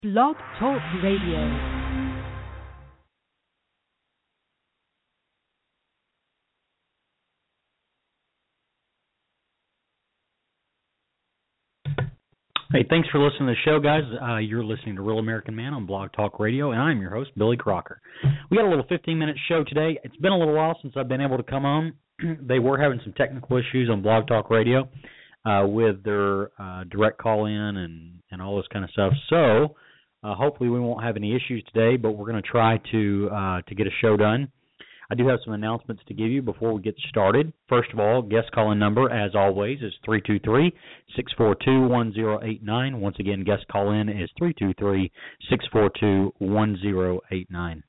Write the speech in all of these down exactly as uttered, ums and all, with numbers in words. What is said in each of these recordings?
Blog Talk Radio. Hey, thanks for listening to the show, guys. Uh, you're listening to Real American Man on Blog Talk Radio, and I'm your host, Billy Crocker. We got a little fifteen-minute show today. It's been a little while since I've been able to come on. They were having some technical issues on Blog Talk Radio uh, with their uh, direct call-in and, and all this kind of stuff. So uh, hopefully we won't have any issues today, but we're going to try to uh, to get a show done. I do have some announcements to give you before we get started. First of all, guest call-in number, as always, is three two three, six four two, one zero eight nine. Once again, guest call-in is three two three, six four two, one zero eight nine.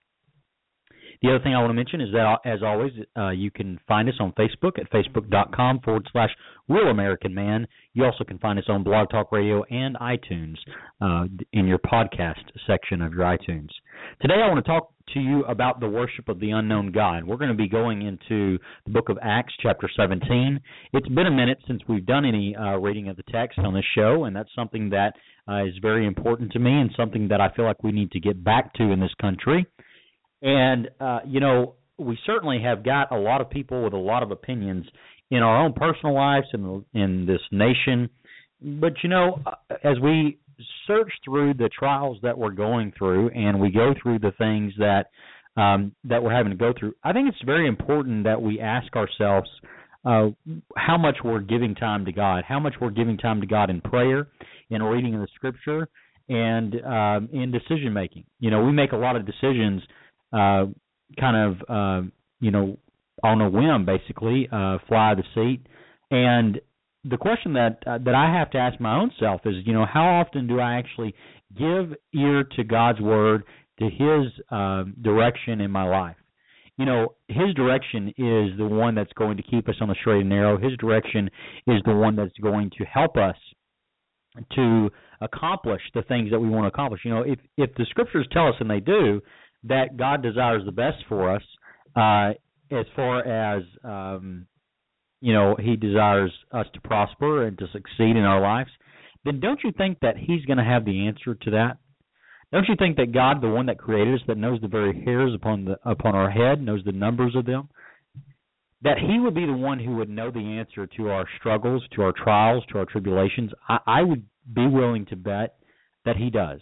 The other thing I want to mention is that, as always, uh, you can find us on Facebook at facebook.com forward slash Real American Man. You also can find us on Blog Talk Radio and iTunes uh, in your podcast section of your iTunes. Today I want to talk to you about the worship of the unknown God. We're going to be going into the book of Acts, chapter seventeen. It's been a minute since we've done any uh, reading of the text on this show, and that's something that uh, is very important to me and something that I feel like we need to get back to in this country. And, uh, you know, we certainly have got a lot of people with a lot of opinions in our own personal lives and in, in this nation. But, you know, as we search through the trials that we're going through and we go through the things that um, that we're having to go through, I think it's very important that we ask ourselves uh, how much we're giving time to God, how much we're giving time to God in prayer, in reading of the Scripture, and um, in decision-making. You know, we make a lot of decisions Uh, kind of, uh, you know, on a whim, basically, uh, fly the seat. And the question that uh, that I have to ask my own self is, you know, how often do I actually give ear to God's word, to His uh, direction in my life? You know, His direction is the one that's going to keep us on the straight and narrow. His direction is the one that's going to help us to accomplish the things that we want to accomplish. You know, if if the Scriptures tell us, and they do, that God desires the best for us, uh, as far as, um, you know, He desires us to prosper and to succeed in our lives, then don't you think that He's going to have the answer to that? Don't you think that God, the one that created us, that knows the very hairs upon the upon our head, knows the numbers of them, that He would be the one who would know the answer to our struggles, to our trials, to our tribulations? I, I would be willing to bet that He does.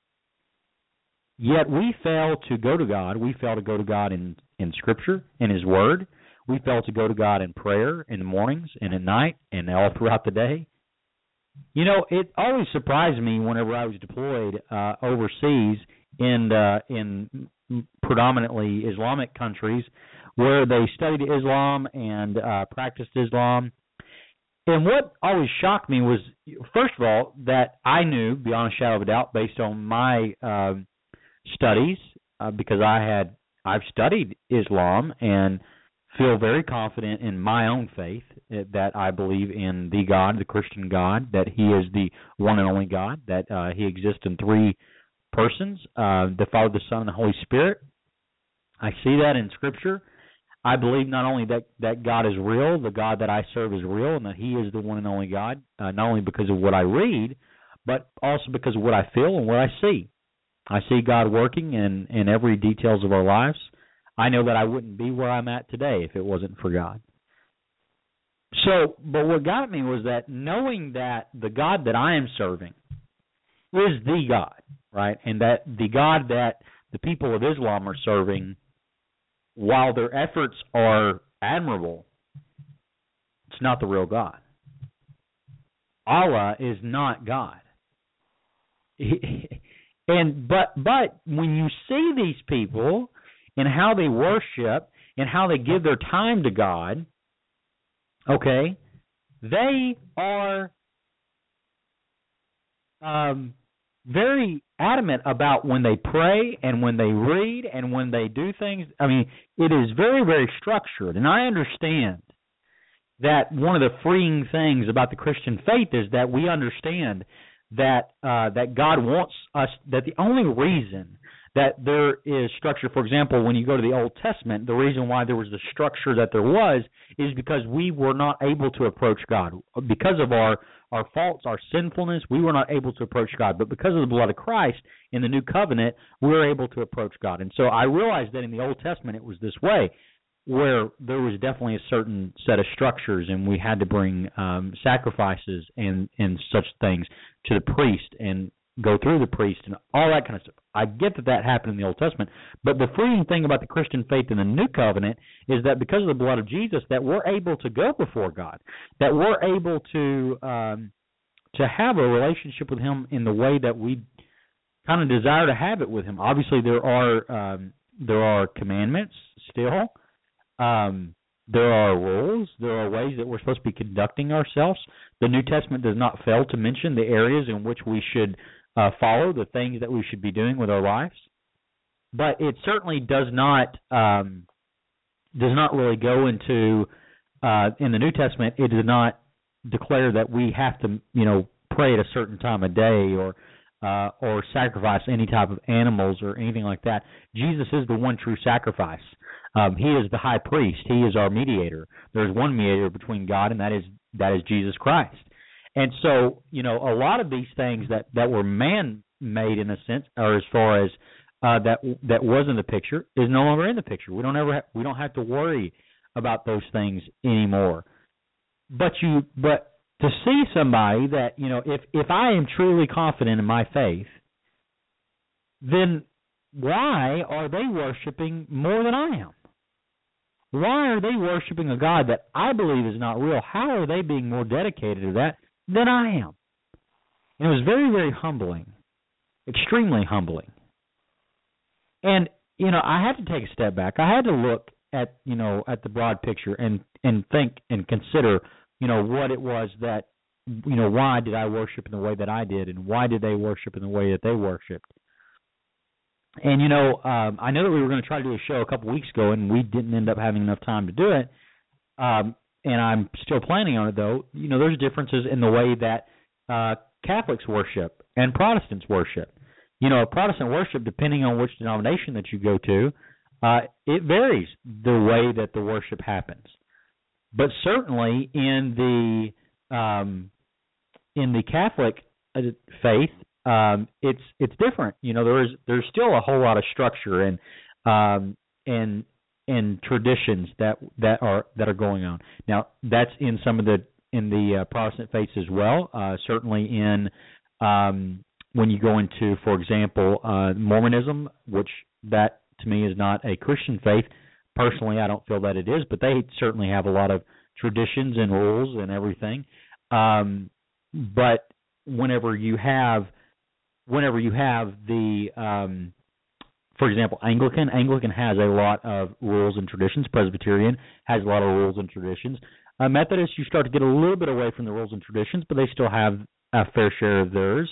Yet we fail to go to God. We fail to go to God in, in Scripture, in His Word. We fail to go to God in prayer in the mornings and at night and all throughout the day. You know, it always surprised me whenever I was deployed uh, overseas in uh, in predominantly Islamic countries where they studied Islam and uh, practiced Islam. And what always shocked me was, first of all, that I knew, beyond a shadow of a doubt, based on my uh, studies, uh, because I had I've studied Islam and feel very confident in my own faith that I believe in the God, the Christian God, that He is the one and only God, that uh, He exists in three persons, uh, the Father, the Son, and the Holy Spirit. I see that in Scripture. I believe not only that, that God is real, the God that I serve is real, and that He is the one and only God, uh, not only because of what I read, but also because of what I feel and what I see. I see God working in, in every details of our lives. I know that I wouldn't be where I'm at today if it wasn't for God. So, but what got me was that knowing that the God that I am serving is the God, right? And that the God that the people of Islam are serving, while their efforts are admirable, it's not the real God. Allah is not God. And but but when you see these people and how they worship and how they give their time to God, okay, they are um, very adamant about when they pray and when they read and when they do things. I mean, it is very, very structured. And I understand that one of the freeing things about the Christian faith is that we understand that uh, that God wants us, that the only reason that there is structure. For example, when you go to the Old Testament, the reason why there was the structure that there was is because we were not able to approach God. Because of our, our faults, our sinfulness, we were not able to approach God. But because of the blood of Christ in the New Covenant, we're able to approach God. And so I realized that in the Old Testament it was this way, where there was definitely a certain set of structures, and we had to bring um, sacrifices and, and such things to the priest and go through the priest and all that kind of stuff. I get that that happened in the Old Testament, but the freeing thing about the Christian faith in the New Covenant is that because of the blood of Jesus, that we're able to go before God, that we're able to um, to have a relationship with Him in the way that we kind of desire to have it with Him. Obviously, there are um, there are commandments still. Um, there are rules. There are ways that we're supposed to be conducting ourselves. The New Testament does not fail to mention the areas in which we should uh, follow, the things that we should be doing with our lives. But it certainly does not um, does not really go into uh, in the New Testament. It does not declare that we have to, you know, pray at a certain time of day or uh, or sacrifice any type of animals or anything like that. Jesus is the one true sacrifice. Um, he is the high priest. He is our mediator. There's one mediator between God, and that is that is Jesus Christ. And so, you know, a lot of these things that, that were man-made in a sense, or as far as uh, that that was in the picture, is no longer in the picture. We don't ever ha- we don't have to worry about those things anymore. But you, but to see somebody that, you know, if if I am truly confident in my faith, then why are they worshiping more than I am? Why are they worshiping a God that I believe is not real? How are they being more dedicated to that than I am? And it was very, very humbling, extremely humbling. And, you know, I had to take a step back. I had to look at, you know, at the broad picture and, and think and consider, you know, what it was that, you know, why did I worship in the way that I did, and why did they worship in the way that they worshiped? And, you know, um, I know that we were going to try to do a show a couple weeks ago, and we didn't end up having enough time to do it. Um, and I'm still planning on it, though. You know, there's differences in the way that uh, Catholics worship and Protestants worship. You know, Protestant worship, depending on which denomination that you go to, uh, it varies the way that the worship happens. But certainly in the um, in the Catholic faith, Um, it's it's different. You know, there is there's still a whole lot of structure and um, and and traditions that that are that are going on. Now, that's in some of the in the uh, Protestant faiths as well. Uh, certainly in um, when you go into, for example, uh, Mormonism, which that to me is not a Christian faith. Personally, I don't feel that it is, but they certainly have a lot of traditions and rules and everything. Um, but whenever you have Whenever you have the, um, for example, Anglican, Anglican has a lot of rules and traditions. Presbyterian has a lot of rules and traditions. Uh, Methodist, you start to get a little bit away from the rules and traditions, but they still have a fair share of theirs.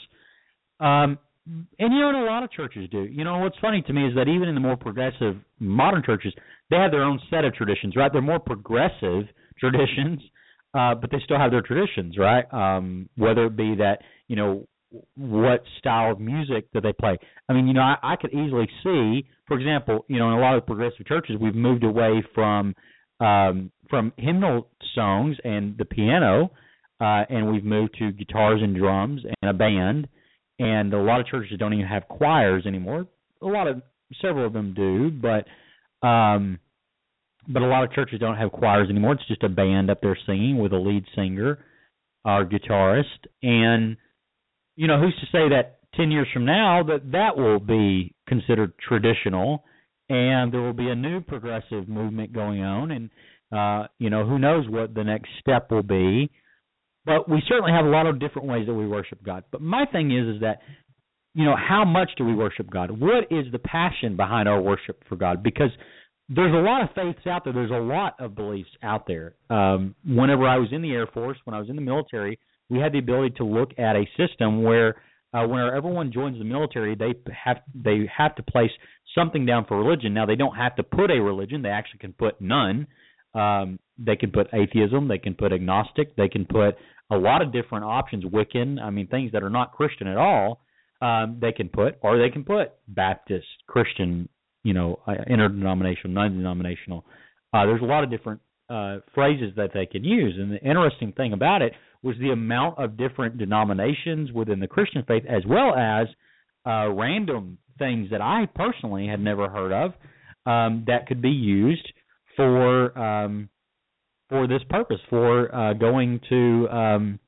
Um, and, you know, and a lot of churches do. You know, what's funny to me is that even in the more progressive modern churches, they have their own set of traditions, right? They're more progressive traditions, uh, but they still have their traditions, right? Um, whether it be that, you know, what style of music that they play. I mean, you know, I, I could easily see, for example, you know, in a lot of progressive churches, we've moved away from um, from hymnal songs and the piano, uh, and we've moved to guitars and drums and a band. And a lot of churches don't even have choirs anymore. A lot of several of them do, but um, but a lot of churches don't have choirs anymore. It's just a band up there singing with a lead singer or guitarist. And you know, who's to say that ten years from now that that will be considered traditional and there will be a new progressive movement going on, and, uh, you know, who knows what the next step will be. But we certainly have a lot of different ways that we worship God. But my thing is, is that, you know, how much do we worship God? What is the passion behind our worship for God? Because there's a lot of faiths out there. There's a lot of beliefs out there. Um, whenever I was in the Air Force, when I was in the military, we had the ability to look at a system where, uh, whenever everyone joins the military, they have they have to place something down for religion. Now, they don't have to put a religion; they actually can put none. Um, they can put atheism, they can put agnostic, they can put a lot of different options, Wiccan. I mean, things that are not Christian at all. um, they can put, or they can put Baptist, Christian, you know, uh, interdenominational, non-denominational. Uh, there's a lot of different uh, phrases that they can use. And the interesting thing about it was the amount of different denominations within the Christian faith, as well as uh, random things that I personally had never heard of um, that could be used for um, for this purpose, for uh, going to um,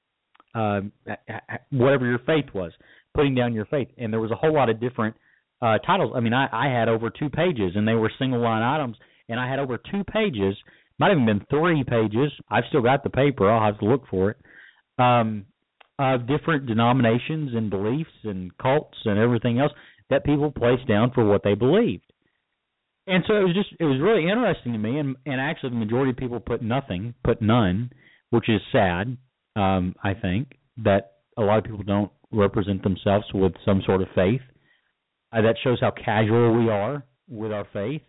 uh, whatever your faith was, putting down your faith. And there was a whole lot of different uh, titles. I mean, I, I had over two pages, and they were single-line items, and I had over two pages, might have even been three pages. I've still got the paper. I'll have to look for it, um, of different denominations and beliefs and cults and everything else that people placed down for what they believed. And so it was just, it was really interesting to me, and, and actually the majority of people put nothing, put none, which is sad, um, I think, that a lot of people don't represent themselves with some sort of faith. Uh, that shows how casual we are with our faith,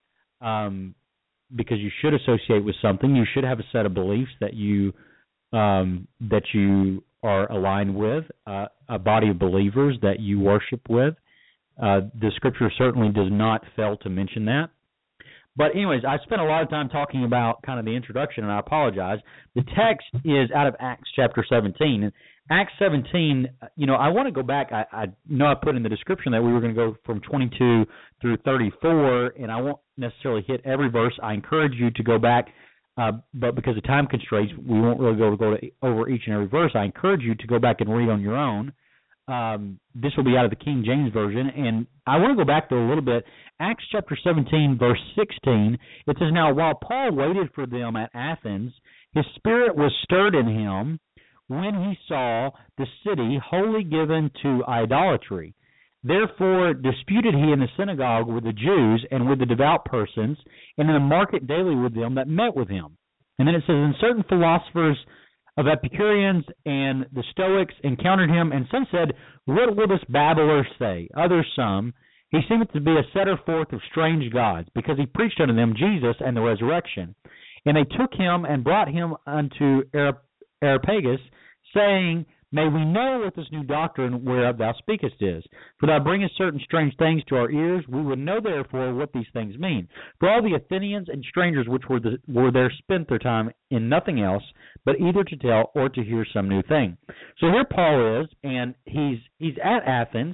um, because you should associate with something. You should have a set of beliefs that you um, that you are aligned with, uh, a body of believers that you worship with. Uh, the Scripture certainly does not fail to mention that. But anyways, I spent a lot of time talking about kind of the introduction, and I apologize. The text is out of Acts chapter seventeen. And Acts seventeen, you know, I want to go back. I, I know I put in the description that we were going to go from twenty-two through thirty-four, and I won't necessarily hit every verse. I encourage you to go back, uh, but because of time constraints, we won't really go, go to, over each and every verse. I encourage you to go back and read on your own. Um, this will be out of the King James Version, and I want to go back there a little bit. Acts chapter seventeen, verse sixteen, it says, "Now while Paul waited for them at Athens, his spirit was stirred in him when he saw the city wholly given to idolatry. Therefore disputed he in the synagogue with the Jews and with the devout persons, and in the market daily with them that met with him." And then it says, "And certain philosophers of Epicureans and the Stoics encountered him, and some said, What will this babbler say? Others some, He seemeth to be a setter forth of strange gods, because he preached unto them Jesus and the resurrection. And they took him and brought him unto Areopagus, saying, May we know what this new doctrine whereof thou speakest is. For thou bringest certain strange things to our ears. We would know therefore what these things mean. For all the Athenians and strangers which were, the, were there spent their time in nothing else, but either to tell or to hear some new thing." So here Paul is, and he's he's at Athens,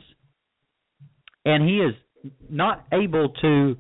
and he is not able to...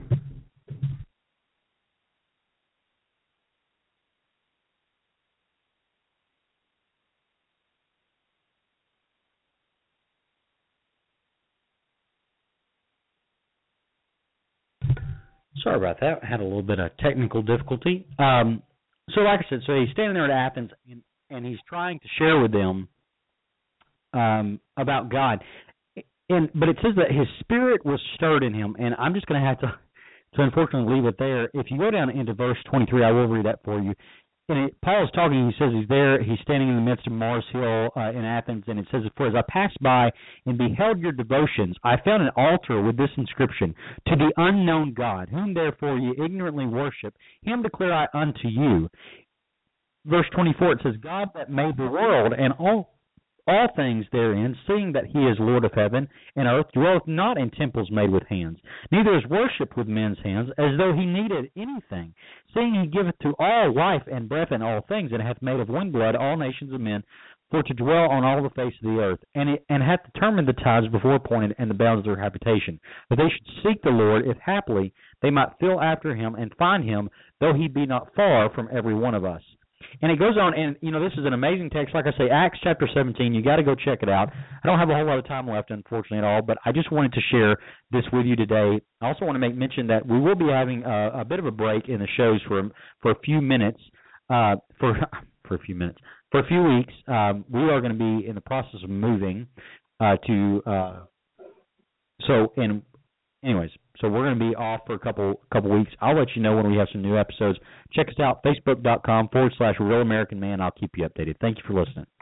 Sorry about that. I had a little bit of technical difficulty. Um, so like I said, so he's standing there at Athens, and, and he's trying to share with them um, about God. And But it says that his spirit was stirred in him, and I'm just going to have to, to unfortunately leave it there. If you go down into verse twenty-three, I will read that for you. And it, Paul is talking, he says he's there, he's standing in the midst of Mars Hill uh, in Athens, and it says, "For as I passed by and beheld your devotions, I found an altar with this inscription, To the unknown God, whom therefore ye ignorantly worship, him declare I unto you." Verse twenty-four, it says, "God that made the world and all all things therein, seeing that he is Lord of heaven and earth, dwelleth not in temples made with hands, neither is worshipped with men's hands, as though he needed anything, seeing he giveth to all life and breath and all things, and hath made of one blood all nations of men, for to dwell on all the face of the earth, and it, and hath determined the times before appointed and the bounds of their habitation, that they should seek the Lord, if haply they might feel after him and find him, though he be not far from every one of us." And it goes on, and, you know, this is an amazing text. Like I say, Acts chapter seventeen, you got to go check it out. I don't have a whole lot of time left, unfortunately, at all, but I just wanted to share this with you today. I also want to make mention that we will be having a, a bit of a break in the shows for for a few minutes, uh, for for a few minutes, for a few weeks. Um, we are going to be in the process of moving uh, to, uh, so, and anyways, so we're going to be off for a couple couple weeks. I'll let you know when we have some new episodes. Check us out, facebook.com forward slash Real American Man. I'll keep you updated. Thank you for listening.